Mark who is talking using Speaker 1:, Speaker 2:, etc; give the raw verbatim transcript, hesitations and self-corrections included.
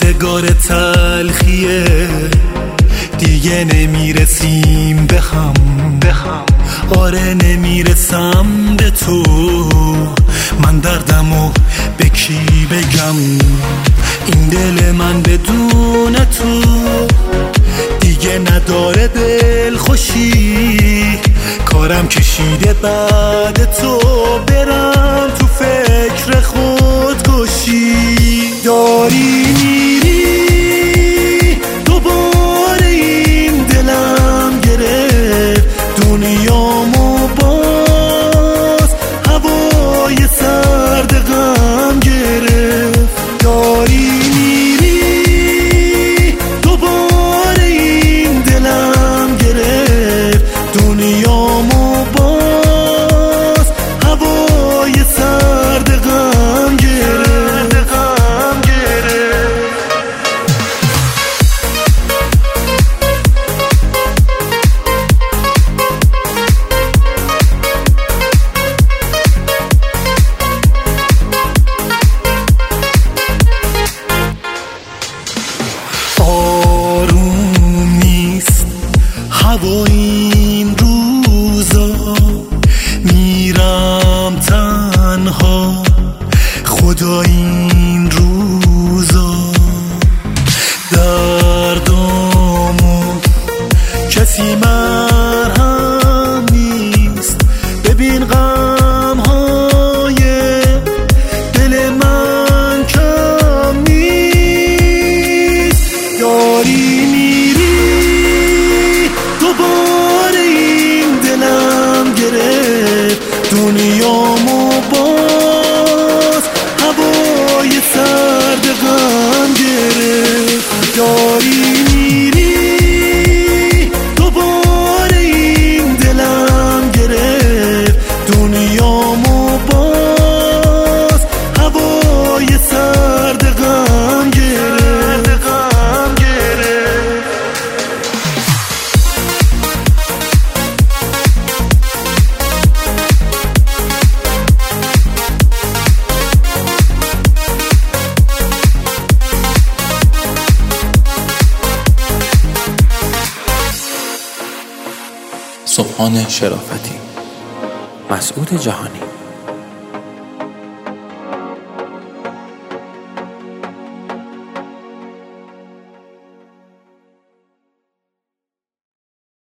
Speaker 1: روزگار تلخیه، دیگه نمیرسیم به هم. آره نمیرسم به تو، من دردمو به کی بگم؟ این دل من بدون تو دیگه نداره دل خوشی. کارم کشیده بعد تو برم تو فکر خودکشی. داری میری دوباره، این دلم گرفت دنیامو، باز هوای سرد غم گرفت. داری میری دوباره، این دلم گرفت دنیامو، باز هوای سرد غم گرفت. آروم نیست هوا این روزا، میرم تنها خدا این روزا. دردامو کسی مرهم نیست، ببین غمهای دل من کم نیست. داری میری دوباره، این دلم گرفت دنیامو، باز هوای سرد غم گرفت. داری میری دوباره، این دلم گرفت دنیامو، باز هوای سرد غم گرفت. غم گرفت.
Speaker 2: سبحان شرافتی، مسعود جهانی.